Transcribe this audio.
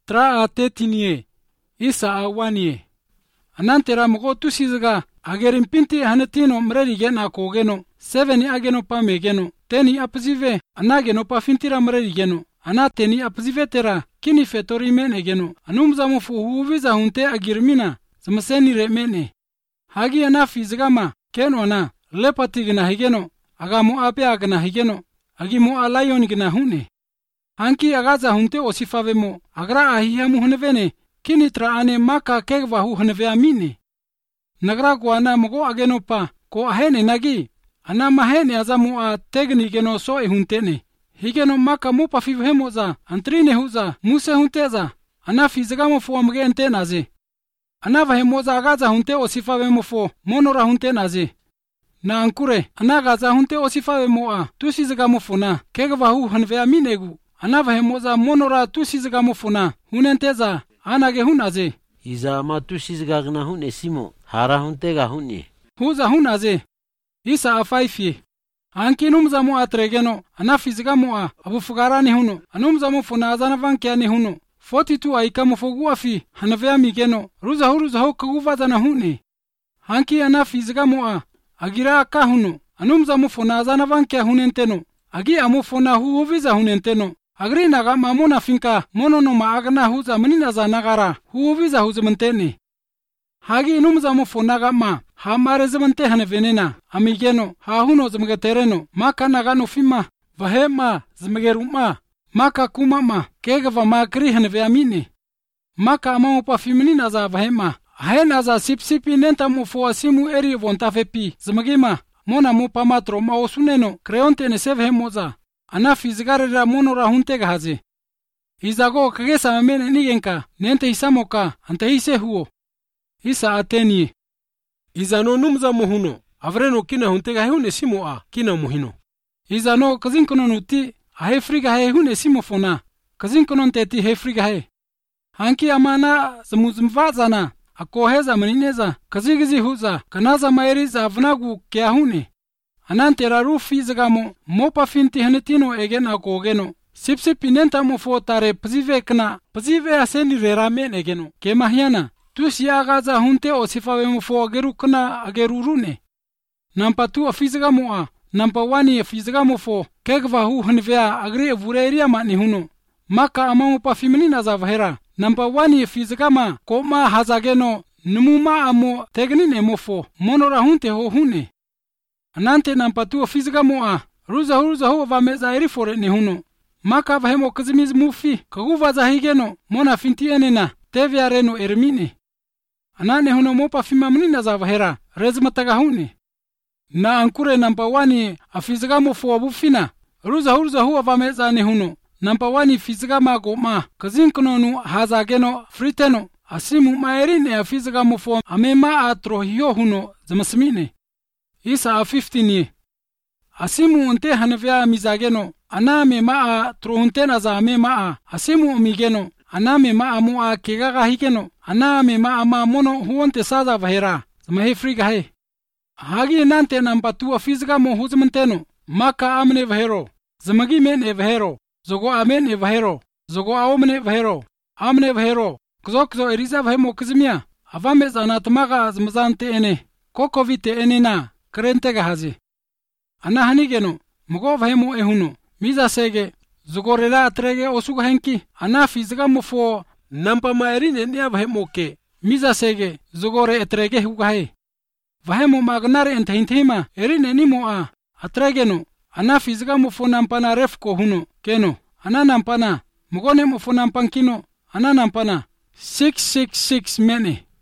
tra atetinie isa awanie anantera mogo tusizaga agerin pinti hanetino mrerigena kogeno 7 ageno pamegeno teni apzive anageno pa fintira mrerigeno anateni apzive tera kini fetori menegeno anumzamu fuhuviza hunte agirmina zamaseni remene hagi anafizgama kenona lepatigna higeno agamu ape agna higeno agimu alayon gna hune hanki agaza hunte osifavemo agra ahiyamu hunevene kini traane maka kegvahu huneve amine nagra guana mogo ageno pa ko ahene nagi ana mahene azamu a tegni geno so huntene higeno maka mu pafivhemoza antrine huza muse hunteza ana fizgamo fo amgente naze ana vahemoza agaza hunte osifavemo fo monora hunte naze na ankure ana gaza hunte osifavemo a tusizgamo fona kegvahu huneve aminegu ana vahemoza monora tusizgamo fona hunenteza anage hunaze iza ma tusizgagna hune simo hara huntega hune huza hunaze isa afaifi anki numzamu atregeno ana fizgamo a abufugarani huno anumzamu fona azana vankiani huno 42 aikamu foguafi hanavea migeno ruza ho kaguvazana hune hanki ana fizgamo a agira ka huno anumzamu fona azana vankia hunenteno agi amu fona huviza hunenteno agri naga mamona finka monono maagna huza manina za nagara huviza huzmentene hagi numzamu fonaga ma hamare zmente hanevenena amigeno ha huno zmgatereno maka naga no fima vahema zmgeruma maka kumama kegva makri haneve amine maka amamu pa fiminina za vahema hena za sipsipi nenta mu foasimu eri vontafepi zmagima mona mu pamatro ma osuneno creonte ne sevhemoza ana fizgarera monora huntega haze izago kagesa amene nigenka nente isamoka ante hise huo isa ateni izano numzamu huno avreno kina huntega hune simo a kina muhino izano kazinkono nuti ahe friga he hune simo fona kazinkono teti he friga he hanki amana zamuzmvazana akoheza manineza kazigizi huza kanaza maeriza avnagu kya hune anantera rufi zagamo mopa finti hanetino egen akogeno sipsipi nenta mo fotare pzive aseni reramen egeno kemahiana tusi agaza hunte osifawe mo fo gerukna agerurune nampa tu afizgamo a nampa wani afizgamo fo kegva hu hunvea agri vureria mani huno maka amamu pa fiminina za vahera nampa wani afizgama koma hazageno numuma amo tegnine mo fo monora hunte ho hune anante nampa tu afizgamo a ruza ho vameza erifore ne huno maka vahemo kazimiz mufi kaguva za higeno mona finti enena teviareno ermine anane huno mopa fima mnina za vahera rezmataga hune na ankure nampa wani afizgamo fo abufina ruza ho vameza ne huno nampa wani fizgama goma kazinkono hazageno friteno asimu maerine afizgamo fo amema atrohio huno zamasmine isa a 15 asimu unte hanavea mizageno aname maa trohuntena za ame maa asimu umigeno aname maa mua kegaga hikeno aname maa ma mono huonte saza vahera zamahe friga he hagi nante nampatu afizga mo huzmenteno maka amne vahero zamagi men e vahero zogo amen e vahero zogo aomne vahero amne vahero kzo eriza vahemo kizmia avame zanatmaga zmazante ene kokovite enena krentega hazi ana hanigeno mugo vahemo ehuno miza sege zugorela atrege osuga henki ana fizga mofo nampa maerine nia vahemo ke miza sege zugore etrege hugahe vahemo magnare enthima erine nimo a atregeno ana fizga mofo nampana refko huno keno ana nampana mugone mofo nampankino ana nampana 666 mene